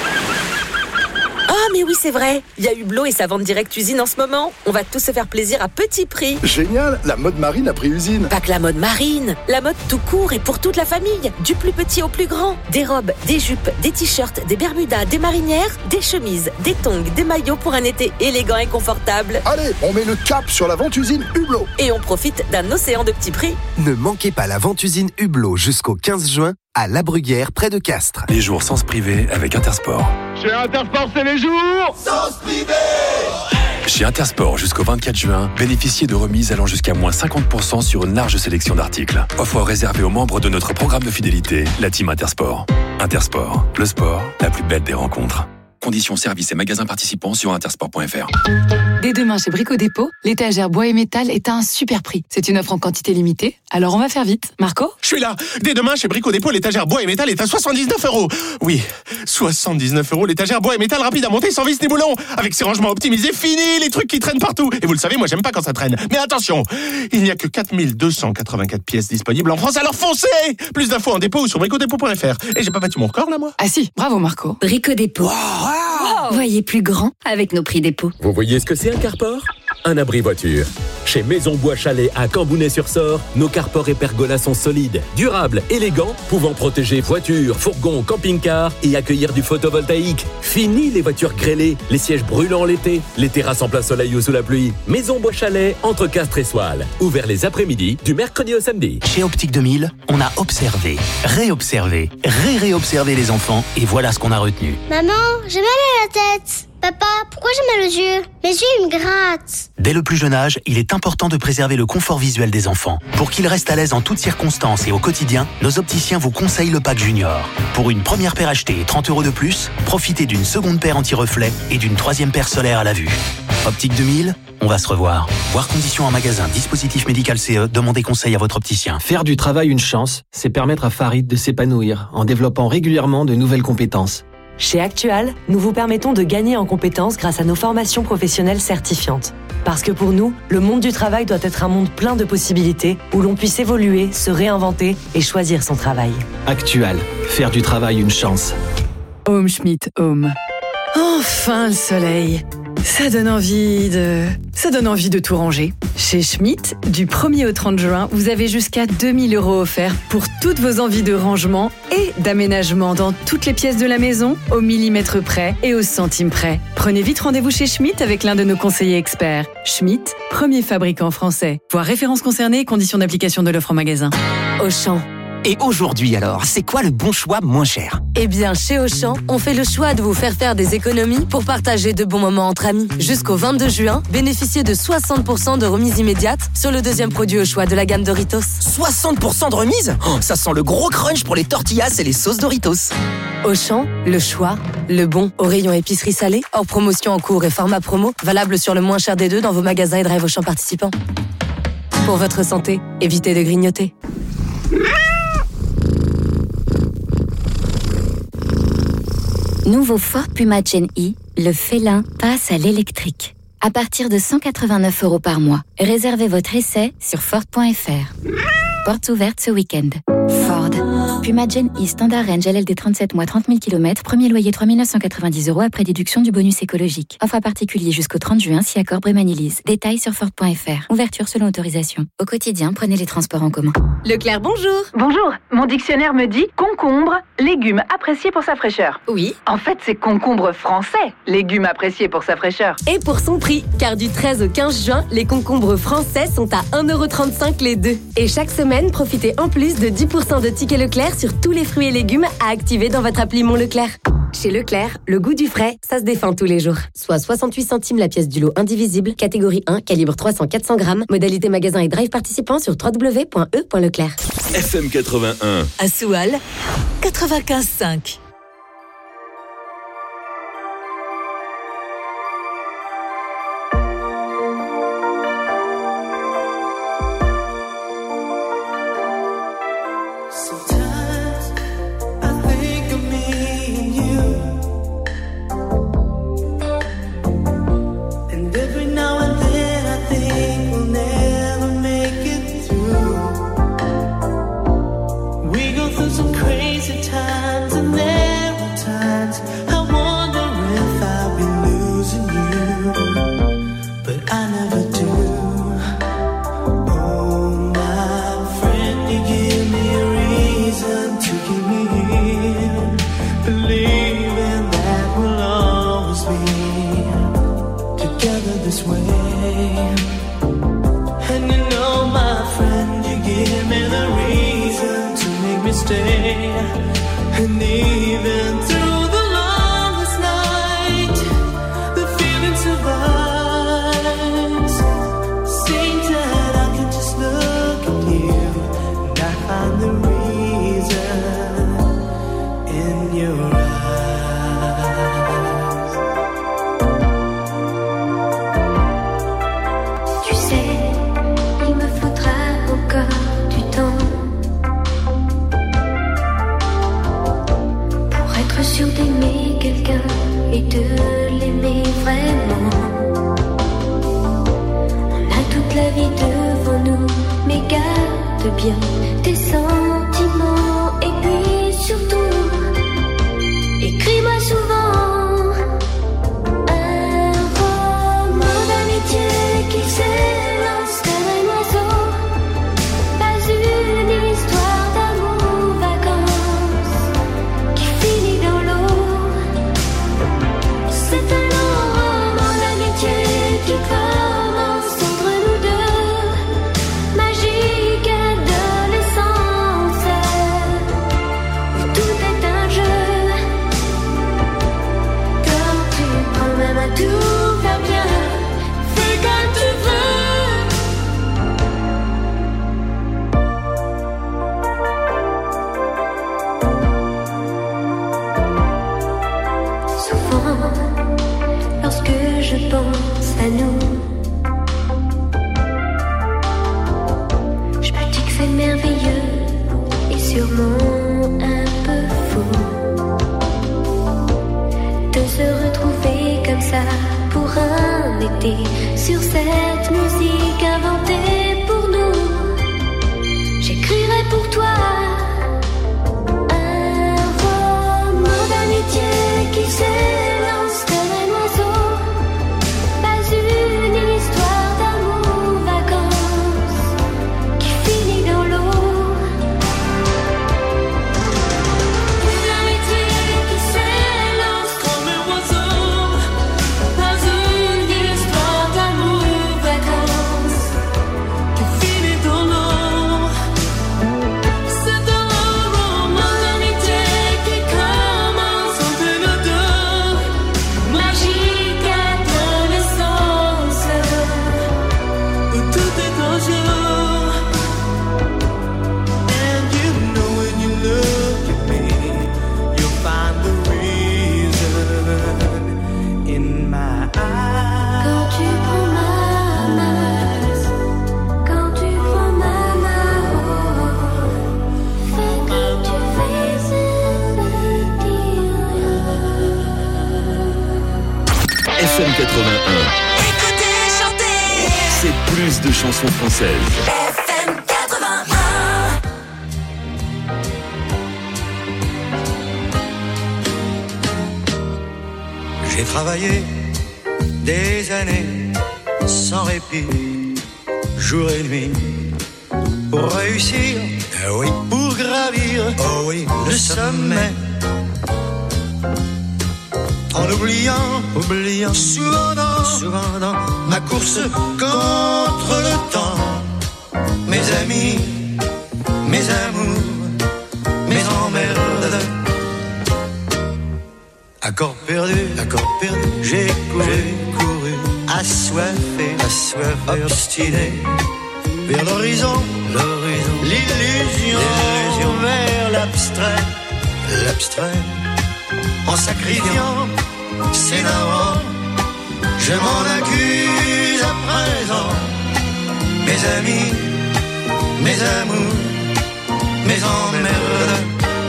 Ah, mais oui, c'est vrai. Il y a Hublot et sa vente directe usine en ce moment. On va tous se faire plaisir à petit prix.
Génial, la mode marine a pris usine.
Pas que la mode marine, la mode tout court et pour toute la famille. Du plus petit au plus grand. Des robes, des jupes, des t-shirts, des bermudas, des marinières, des chemises, des tongs, des maillots pour un été élégant et confortable.
Allez, on met le cap sur la vente usine Hublot.
Et on profite d'un océan de petits prix.
Ne manquez pas la vente usine Hublot jusqu'au quinze juin à La Bruguière, près de Castres.
Les jours sens privé avec Intersport.
Chez Intersport, c'est les jours
Sens privé.
Chez Intersport, jusqu'au vingt-quatre juin, bénéficiez de remises allant jusqu'à moins cinquante pour cent sur une large sélection d'articles. Offre réservée aux membres de notre programme de fidélité, la Team Intersport. Intersport, le sport, la plus belle des rencontres. Conditions, services et magasins participants sur intersport point f r.
Dès demain chez Brico Dépôt, l'étagère bois et métal est à un super prix. C'est une offre en quantité limitée, alors on va faire vite. Marco ?
Je suis là. Dès demain chez Brico Dépôt, l'étagère bois et métal est à soixante-dix-neuf euros. Oui, soixante-dix-neuf euros, l'étagère bois et métal rapide à monter sans vis ni boulon. Avec ses rangements optimisés, fini les trucs qui traînent partout. Et vous le savez, moi j'aime pas quand ça traîne. Mais attention, il n'y a que quatre mille deux cent quatre-vingt-quatre pièces disponibles en France, alors foncez. Plus d'infos en dépôt ou sur brico dépôt point f r. Et j'ai pas battu mon record là, moi ?
Ah si, bravo Marco.
Brico Dépôt.
Wow.
Voyez plus grand avec nos prix dépôt.
Vous voyez ce que c'est un carport ? Un abri voiture. Chez Maison Bois Chalet à Cambounet-sur-Sort, nos carports et pergolas sont solides, durables, élégants, pouvant protéger voitures, fourgons, camping-cars et accueillir du photovoltaïque. Fini les voitures grêlées, les sièges brûlants l'été, les terrasses en plein soleil ou sous la pluie. Maison Bois Chalet, entre Castres et Soile. Ouvert les après-midi, du mercredi au samedi.
Chez Optique deux mille, on a observé, réobservé, ré-réobservé les enfants et voilà ce qu'on a retenu.
Maman, j'ai mal à la tête. Papa, pourquoi j'ai mal aux yeux ? Mes yeux, ils me grattent.
Dès le plus jeune âge, il est important de préserver le confort visuel des enfants. Pour qu'ils restent à l'aise en toutes circonstances et au quotidien, nos opticiens vous conseillent le pack Junior. Pour une première paire achetée et trente euros de plus, profitez d'une seconde paire anti-reflet et d'une troisième paire solaire à la vue. Optique deux mille, on va se revoir. Voir conditions en magasin, dispositif médical C E, demandez conseil à votre opticien.
Faire du travail une chance, c'est permettre à Farid de s'épanouir en développant régulièrement de nouvelles compétences.
Chez Actual, nous vous permettons de gagner en compétences grâce à nos formations professionnelles certifiantes. Parce que pour nous, le monde du travail doit être un monde plein de possibilités où l'on puisse évoluer, se réinventer et choisir son travail.
Actual, faire du travail une chance.
Home Schmidt Home. Enfin le soleil. Ça donne envie de... Ça donne envie de tout ranger. Chez Schmidt, du premier au trente juin, vous avez jusqu'à deux mille euros offerts pour toutes vos envies de rangement et d'aménagement dans toutes les pièces de la maison, au millimètre près et au centime près. Prenez vite rendez-vous chez Schmidt avec l'un de nos conseillers experts. Schmidt, premier fabricant français. Voir références concernées et conditions d'application de l'offre en magasin.
Auchan. Et aujourd'hui alors, c'est quoi le bon choix moins cher ?
Eh bien, chez Auchan, on fait le choix de vous faire faire des économies pour partager de bons moments entre amis. Jusqu'au vingt-deux juin, bénéficiez de soixante pour cent de remise immédiate sur le deuxième produit au choix de la gamme Doritos.
soixante pour cent de remise ? Oh, ça sent le gros crunch pour les tortillas et les sauces Doritos.
Auchan, le choix, le bon. Au rayon épicerie salée, hors promotion en cours et format promo, valable sur le moins cher des deux dans vos magasins et drive Auchan participants. Pour votre santé, évitez de grignoter.
Nouveau Ford Puma Gen E, le félin passe à l'électrique. À partir de cent quatre-vingt-neuf euros par mois. Réservez votre essai sur Ford point f r. Portes ouvertes ce week-end. Ford. Puma Gen E Standard Range L L D trente-sept mois trente mille kilomètres. Premier loyer trois mille neuf cent quatre-vingt-dix euros après déduction du bonus écologique. Offre à particulier jusqu'au trente juin si accord Brémanilise. Détails sur Ford point f r. Ouverture selon autorisation. Au quotidien, prenez les transports en commun.
Leclerc, bonjour.
Bonjour. Mon dictionnaire me dit concombre, légume apprécié pour sa fraîcheur.
Oui.
En fait, c'est concombre français, légume apprécié pour sa fraîcheur.
Et pour son prix, car du treize au quinze juin, les concombres français sont à un euro trente-cinq les deux. Et chaque semaine, profitez en plus de dix pour cent de tickets Leclerc sur tous les fruits et légumes à activer dans votre appli Mon Leclerc. Chez Leclerc, le goût du frais, ça se défend tous les jours. Soit soixante-huit centimes la pièce du lot indivisible, catégorie un, calibre trois cents à quatre cents grammes, modalité magasin et drive participant sur w w w point e point leclerc.
F M quatre-vingt-un.
À Soual, quatre-vingt-quinze virgule cinq.
bien tes sentiments. Et puis surtout, écris-moi souvent un roman d'amitié qui s'élance comme un oiseau. Pas une histoire d'amour, vacances qui finit dans l'eau. C'est un long roman d'amitié qui commence entre nous deux. Magique adolescence où tout est un jeu. Quand tu prends même à tout faire bien, fais comme tu veux. Souvent, lorsque je pense à nous, je me dis que c'est merveilleux et sûrement un peu fou de se retrouver comme ça pour un été sur cette musique inventée pour nous. J'écrirai pour toi un roman d'amitié qui s'élance comme un oiseau. Pas une histoire d'amour, vacances qui finit dans l'eau. Une amitié qui s'élance comme un oiseau. Pas une histoire d'amour, vacances qui finit dans l'eau. C'est un roman d'amitié qui commence entre nous deux. Magique adolescence où tout est en jeu.
And you know when you look at me, you'll find the reason in my eyes.
Quand tu prends ma main, quand tu prends ma main, fais comme tu fais, c'est petit rien.
F M quatre-vingt-un,
Écoutez, chantez.
c'est plus de chansons françaises.
F M quatre-vingt-un.
J'ai travaillé des années sans répit, jour et nuit, pour réussir, ah oui, pour gravir, oh oui, le sommet. En oubliant, oubliant, souvent dans, souvent dans ma course contre le temps. Mes amis, mes amours, mes emmerdes. Accord perdu, accord perdu, j'ai couru, couru, assoiffé, assoiffé, obstiné, vers l'horizon, l'horizon, l'illusion, l'illusion, vers l'abstrait, l'abstrait, en sacrifiant ses darons, je m'en accuse à présent, mes amis, mes amours, mes emmerdes.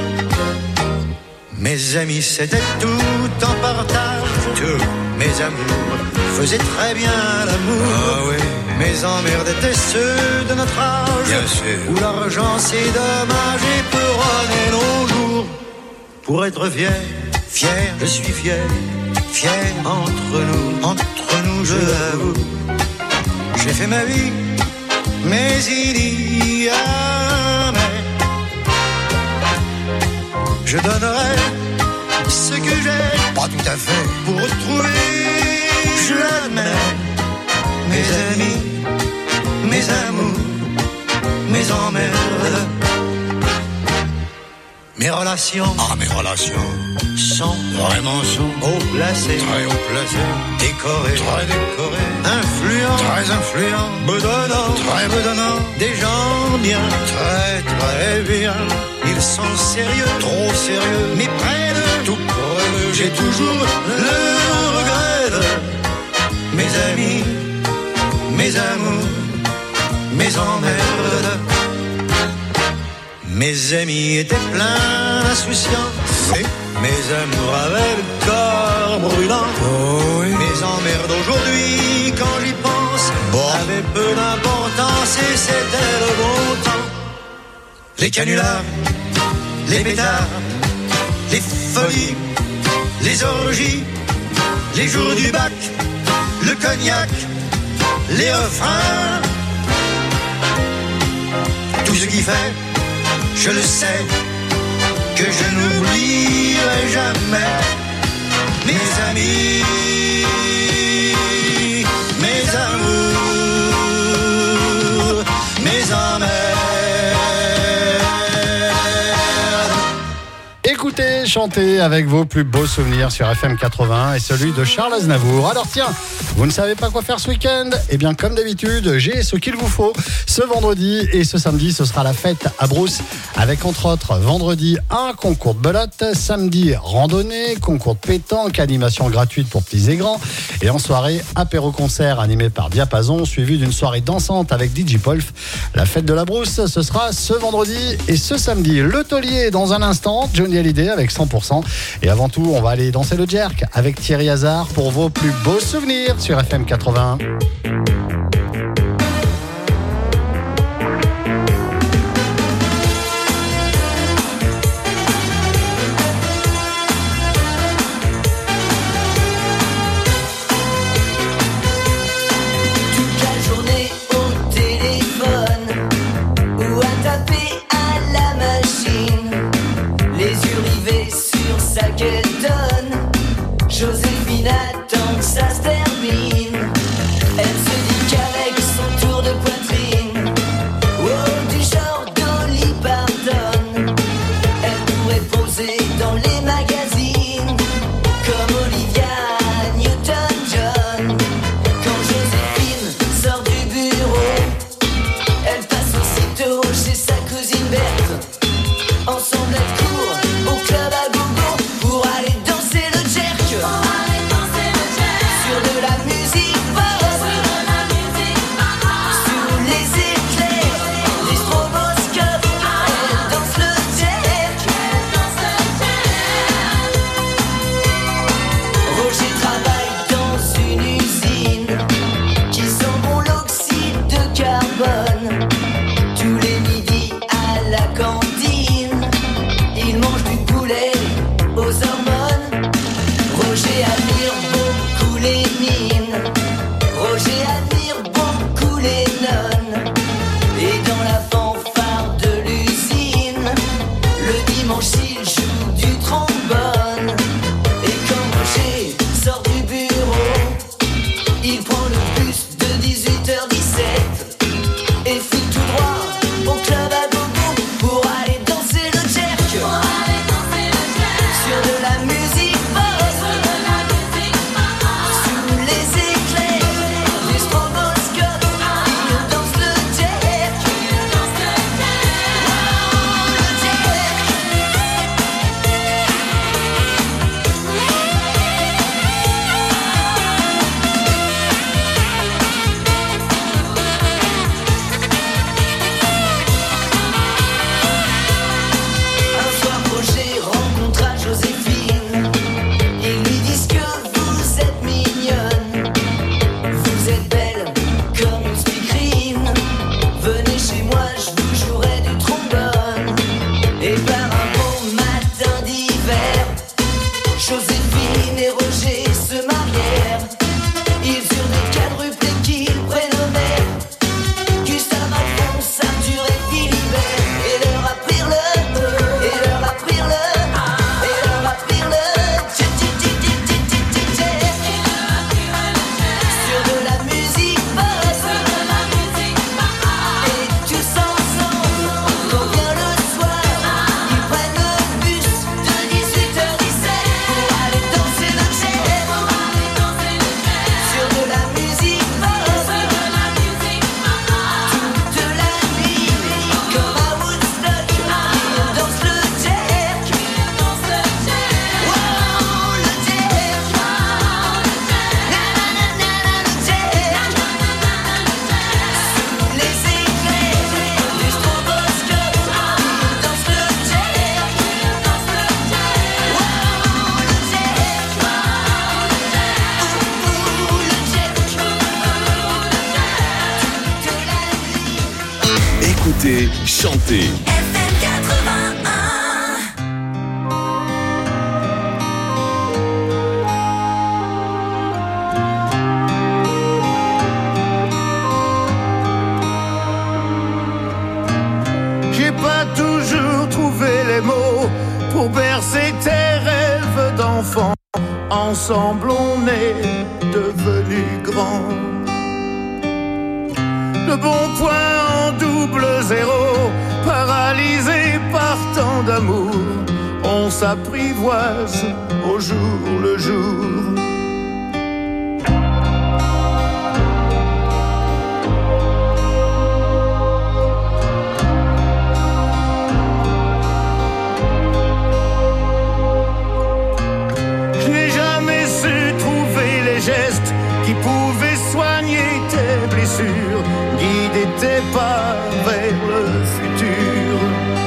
Mes amis, c'était tout en partage. Tous mes amours faisaient très bien l'amour. Ah oui. Mes emmerdes étaient ceux de notre âge. Bien sûr. Où l'argent c'est dommage et peut runner nos jours. Pour être fier, fier, je suis fier. Fier entre nous, entre nous, je l'avoue. J'ai fait ma vie, mais il y a mais. Je donnerai ce que j'ai, pas tout à fait, pour retrouver, je l'admets, mes amis, mes amours, mes emmerdes. Mes relations, ah mes relations, sont vraiment sont haut placées, très haut placées, décorées, très décorées, influents, très influents, bedonnants, très bedonnants, des gens bien, très très bien. Ils sont sérieux, trop sérieux, mais près de tout près d'eux, j'ai toujours le regret de mes amis, mes amours, mes emmerdes. Mes amis étaient pleins d'insouciance, oui. Mes amours avaient le corps brûlant, oh oui. Mes emmerdes aujourd'hui, quand j'y pense, bon. Avaient peu d'importance et c'était le bon temps. Les canulars, les pétards, les folies, les orgies, les jours du bac, le cognac, les refrains. Tout ce qui fait, je le sais, que je n'oublierai jamais. Mes amis, mes amours, mes emmerdes.
Écoutez, chantez avec vos plus beaux souvenirs sur F M quatre-vingts et celui de Charles Aznavour. Alors tiens, vous ne savez pas quoi faire ce week-end ? Eh bien comme d'habitude, j'ai ce qu'il vous faut. Ce vendredi et ce samedi, ce sera la fête à Brousse avec entre autres vendredi un concours de belote, samedi randonnée, concours de pétanque, animation gratuite pour petits et grands et en soirée apéro-concert animé par Diapason suivi d'une soirée dansante avec D J Polf. La fête de la Brousse, ce sera ce vendredi et ce samedi. Le taulier dans un instant, Johnny Hallyday avec cent pour cent. Et avant tout, on va aller danser le jerk avec Thierry Hazard pour vos plus beaux souvenirs sur F M quatre-vingts.
Joséphine attend que ça se termine. Elle se dit qu'avec son tour de poitrine, oh, du genre Dolly Parton, elle pourrait poser dans les magazines comme Olivia Newton-John. Quand Joséphine sort du bureau, elle passe aussitôt chez sa cousine Berthe. Ensemble elles courent au club à gogo pour aller danser le jerk. Sur de la musique pop, sous les éclairs, les stroboscopes, elle danse le jerk. Roger travaille dans une usine qui sent bon l'oxyde de carbone. Tous les midis à la cantine, il mange du poulet aux hormones. Roger admire beaucoup les mines, Roger admire beaucoup les nonnes. Et dans la fanfare de l'usine, le dimanche il joue du trombone. Et quand Roger sort du bureau, il prend le bus de dix-huit heures dix-sept et file tout droit au club à gogo pour aller danser le jerk. Sur de la musique pop, sous les éclairs, les stroboscopes, il danse le jerk. Oh, le jerk. Un soir Roger rencontra Joséphine. Ils lui disent que vous êtes mignonne, vous êtes belle comme une speakerine. Venez chez moi, je vous jouerai du trombone. Et par un beau matin d'hiver, Joséphine et Roger se marièrent. Ils eurent des quadruplés qu'ils prénommèrent Gustave, Alphonse, Arthur et Philibert. Et leur apprirent le, et leur apprirent le, et leur apprirent le tchè, tchè, tchè, tchè, tchè, tchè, tchè. Sur de la musique pop, et tous ensemble, quand vient le soir, ils prennent le bus de dix-huit heures dix-sept pour aller danser le jerk. Sur de la musique pop, toute la nuit, comme à Woodstock, ils dansent le jerk. Oh, le jerk. Na, na, na, na, na, le jerk. Sous les éclairs, les stroboscopes, ils dansent le jerk. Oh, le jerk. Ouh, le jerk.
Écoutez, chantez.
F M
enfant, ensemble on est devenus grands. Le bon point en double zéro, paralysé par tant d'amour, on s'apprivoise au jour le jour. Je n'ai jamais su trouver les gestes qui pouvaient soigner tes blessures, guider tes pas vers le futur.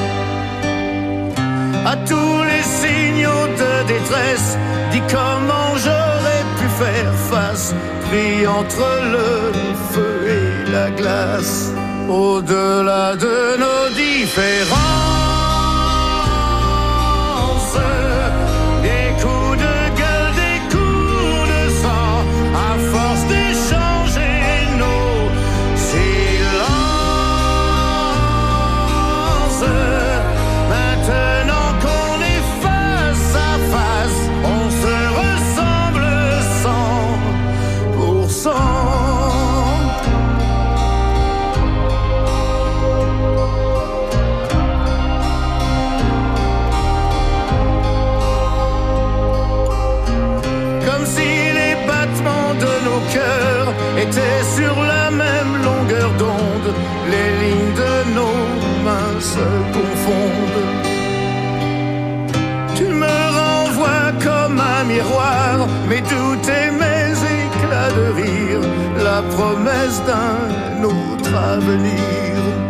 À tous les signaux de détresse, dis comment j'aurais pu faire face, pris entre le feu et la glace. Au-delà de nos différences, des coups de gueule, des coups de sang, à force d'échanger nos silences. Maintenant qu'on est face à face, on se ressemble cent pour cent. Comme si les battements de nos cœurs étaient sur la même longueur d'onde, les lignes de nos mains se confondent. Tu me renvoies comme un miroir, mes doutes et mes éclats de rire, la promesse d'un autre avenir.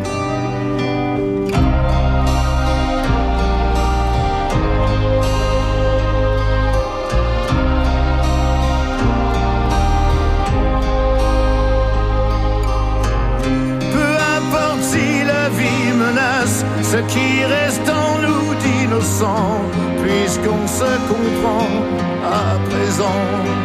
Peu importe si la vie menace ce qui reste en nous d'innocent, puisqu'on se comprend à présent.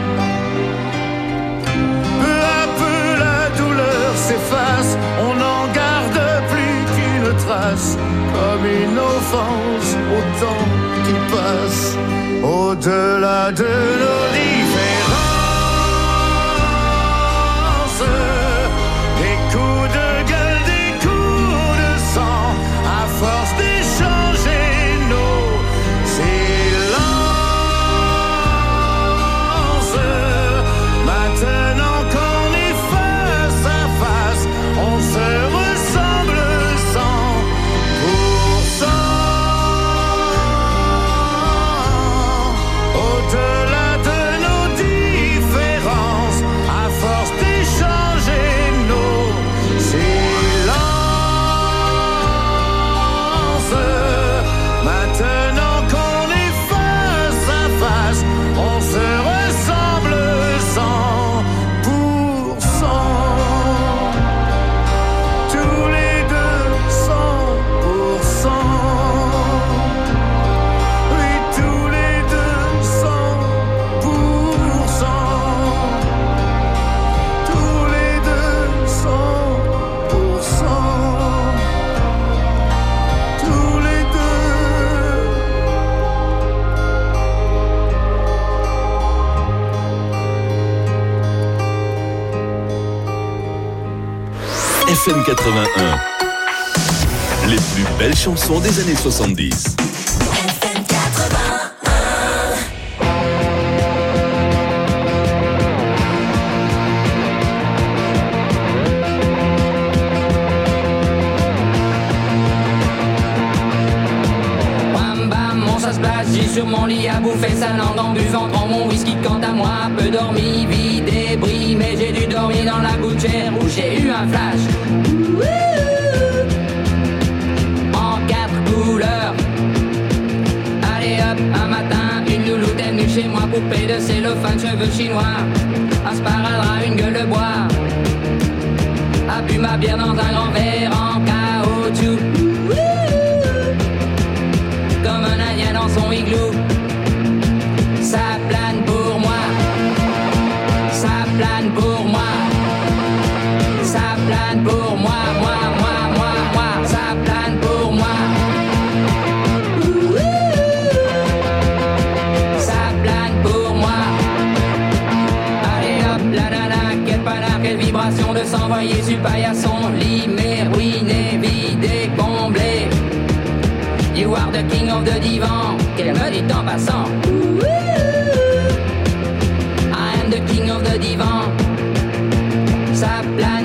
Peu à peu la douleur s'efface, on n'en garde plus qu'une trace, comme une offense au temps qui passe. Au-delà de nos différences, des coups de gueule, des coups de sang, à force d'échanger nos silences. Maintenant qu'on est face à face, on se ressemble cent pour cent. Au-delà de nos différences, à force d'échanger nos silences. Maintenant qu'on est face à face, on se ressemble cent pour cent. Tous les deux cent pour cent. Oui, tous les deux cent pour cent. Tous les deux cent pour cent. Tous les
F M quatre-vingt-un. Les plus belles chansons des années soixante-dix.
Bam bam, mon ça se place, j'ai sur mon lit à bouffer sa langue en buvant grand mon whisky. Quant à moi, peu dormi, vie débris, mais j'ai dû dormir dans la gouttière où j'ai eu un flash. En quatre couleurs. Allez hop, un matin, une louloute est venue chez moi, poupée de cellophane, cheveux chinois, un sparadrap, une gueule de bois, a bu ma bière dans un grand verre en caoutchouc, comme un indien dans son igloo. Ça plane pour moi, ça plane pour moi, ça plane pour moi, moi, moi, moi, moi, ça plane pour moi. Ça plane. envoyé sur paillasson, limé, ruiné, vidé, comblé. You are the king of the divan, qu'elle me dit en passant. I am the king of the divan. Sa place